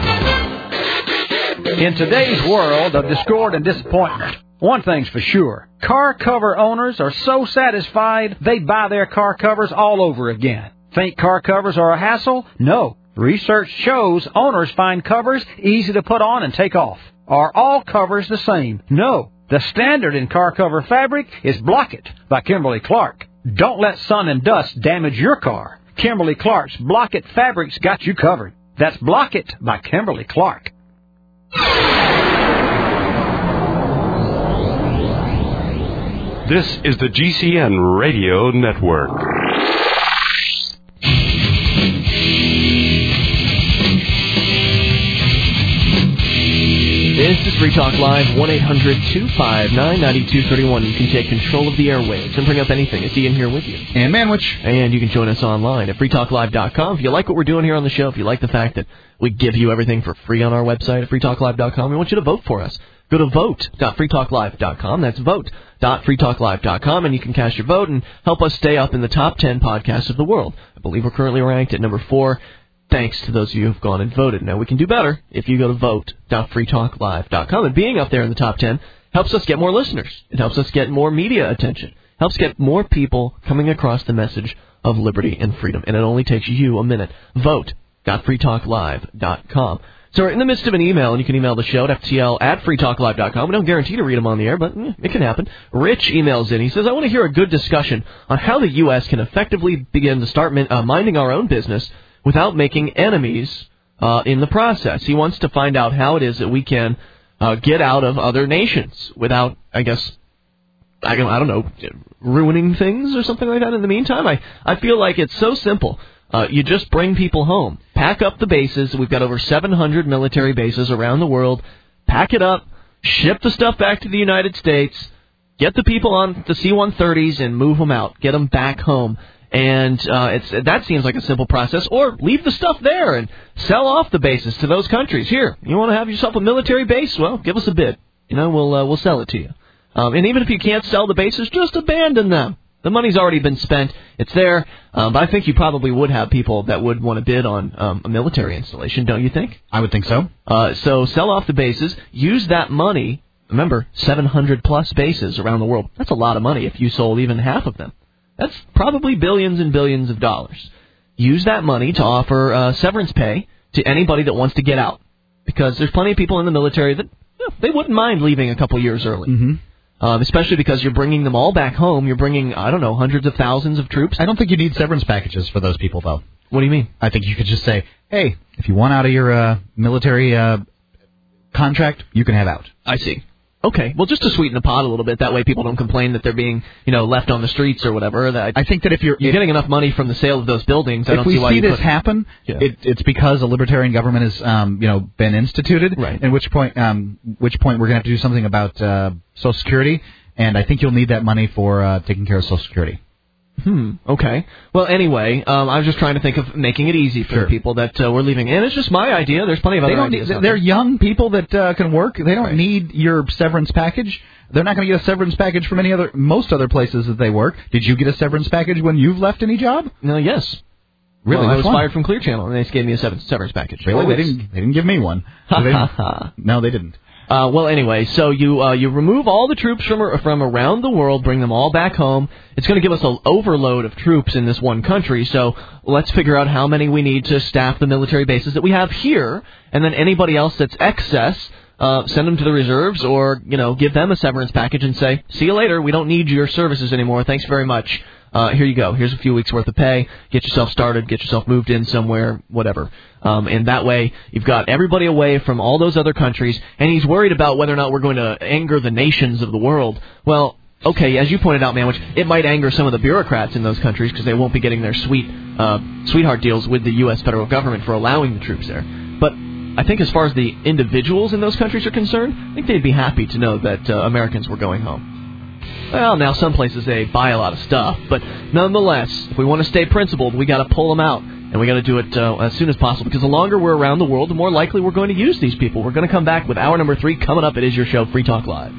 In today's world of discord and disappointment, one thing's for sure. Car cover owners are so satisfied they buy their car covers all over again. Think car covers are a hassle? No. Research shows owners find covers easy to put on and take off. Are all covers the same? No. The standard in car cover fabric is Block-It by Kimberly-Clark. Don't let sun and dust damage your car. Kimberly-Clark's Block-It fabrics got you covered. That's Block-It by Kimberly-Clark. This is the GCN Radio Network. This is Free Talk Live, 1-800-259-9231. You can take control of the airwaves and bring up anything. It's Ian here with you. And Manwich. And you can join us online at freetalklive.com. If you like what we're doing here on the show, if you like the fact that we give you everything for free on our website at freetalklive.com, we want you to vote for us. Go to vote.freetalklive.com. That's vote.freetalklive.com, and you can cast your vote and help us stay up in the top 10 podcasts of the world. I believe we're currently ranked at number 4. Thanks to those of you who have gone and voted. Now, we can do better if you go to vote.freetalklive.com. And being up there in the top 10 helps us get more listeners. It helps us get more media attention. Helps get more people coming across the message of liberty and freedom. And it only takes you a minute. Vote.freetalklive.com. So we're in the midst of an email, and you can email the show at ftl@freetalklive.com. We don't guarantee to read them on the air, but it can happen. Rich emails in. He says, I want to hear a good discussion on how the U.S. can effectively begin to start minding our own business without making enemies in the process. He wants to find out how it is that we can get out of other nations without, I don't know, ruining things or something like that in the meantime. I feel like it's so simple. You just bring people home. Pack up the bases. We've got over 700 military bases around the world. Pack it up. Ship the stuff back to the United States. Get the people on the C-130s and move them out. Get them back home. And that seems like a simple process. Or leave the stuff there and sell off the bases to those countries. Here, you want to have yourself a military base? Well, give us a bid. We'll sell it to you. And even if you can't sell the bases, just abandon them. The money's already been spent. It's there. But I think you probably would have people that would want to bid on a military installation, don't you think? I would think so. So sell off the bases. Use that money. Remember, 700-plus bases around the world. That's a lot of money if you sold even half of them. That's probably billions and billions of dollars. Use that money to offer severance pay to anybody that wants to get out. Because there's plenty of people in the military that they wouldn't mind leaving a couple years early. Mm-hmm. Especially because you're bringing them all back home. You're bringing, hundreds of thousands of troops. I don't think you need severance packages for those people, though. What do you mean? I think you could just say, hey, if you want out of your military contract, you can have out. I see. Okay, well, just to sweeten the pot a little bit, that way people don't complain that they're being, left on the streets or whatever. I think that if you're getting enough money from the sale of those buildings, I don't see why If we see this happen, it's because a libertarian government has, been instituted. Right. At which point we're going to have to do something about Social Security, and I think you'll need that money for taking care of Social Security. Okay. Well, anyway, I was just trying to think of making it easy for the people that we're leaving. And it's just my idea. There's plenty of other ideas. They're young people that can work. They don't need your severance package. They're not going to get a severance package from most other places that they work. Did you get a severance package when you've left any job? No, yes. Really? Well, I was fired from Clear Channel, and they just gave me a severance package. Really? They didn't give me one. No, they didn't. Well, anyway, so you remove all the troops from around the world, bring them all back home. It's going to give us an overload of troops in this one country, so let's figure out how many we need to staff the military bases that we have here, and then anybody else that's excess, send them to the reserves or, give them a severance package and say, see you later, we don't need your services anymore, thanks very much. Here you go. Here's a few weeks' worth of pay. Get yourself started. Get yourself moved in somewhere, whatever. And that way, you've got everybody away from all those other countries. And he's worried about whether or not we're going to anger the nations of the world. Well, okay, as you pointed out, Manwich, it might anger some of the bureaucrats in those countries because they won't be getting their sweetheart deals with the U.S. federal government for allowing the troops there. But I think as far as the individuals in those countries are concerned, I think they'd be happy to know that Americans were going home. Well, now some places they buy a lot of stuff, but nonetheless, if we want to stay principled, we got to pull them out, and we got to do it as soon as possible. Because the longer we're around the world, the more likely we're going to use these people. We're going to come back with hour number 3 coming up. It is your show, Free Talk Live.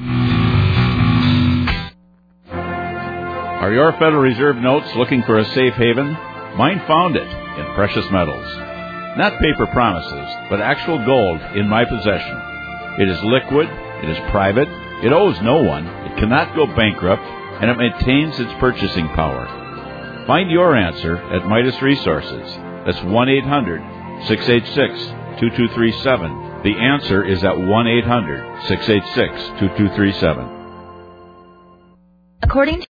Are your Federal Reserve notes looking for a safe haven? Mine found it in precious metals. Not paper promises, but actual gold in my possession. It is liquid. It is private. It owes no one. It cannot go bankrupt, and it maintains its purchasing power. Find your answer at Midas Resources. That's 1-800-686-2237. The answer is at 1-800-686-2237. According to